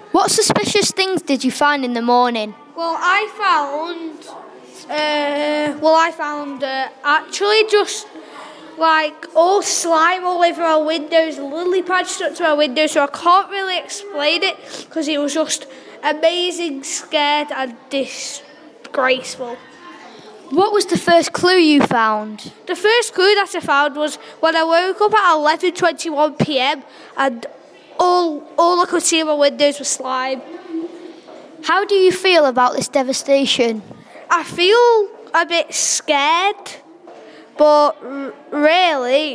What suspicious things did you find in the morning? Well, I found actually just like all slime all over our windows, lily pads stuck to our windows, so I can't really explain it because it was just amazing, scared and disgraceful. What was the first clue you found? The first clue that I found was when I woke up at 11:21 p.m. and all I could see in my windows was slime. How do you feel about this devastation? I feel a bit scared, but really,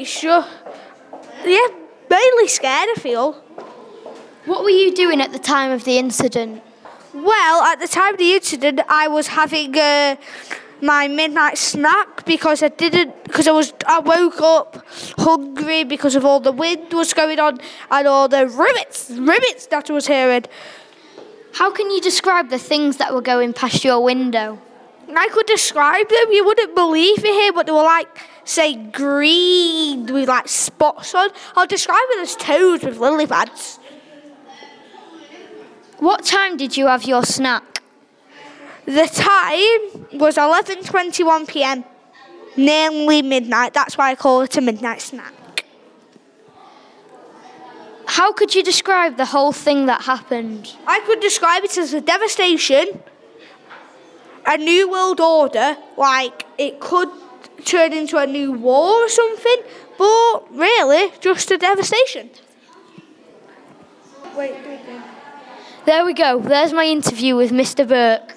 mainly scared I feel. What were you doing at the time of the incident? Well, at the time of the incident, I was having my midnight snack because I woke up hungry because of all the wind was going on and all the rivets that I was hearing. How can you describe the things that were going past your window? I could describe them. You wouldn't believe it here, but they were like, say, green with like spots on. I'll describe it as toads with lily pads. What time did you have your snack? The time was 11:21 p.m, nearly midnight. That's why I call it a midnight snack. How could you describe the whole thing that happened? I could describe it as a devastation, a new world order, like it could turn into a new war or something, but really just a devastation. There we go. There's my interview with Mr. Burke.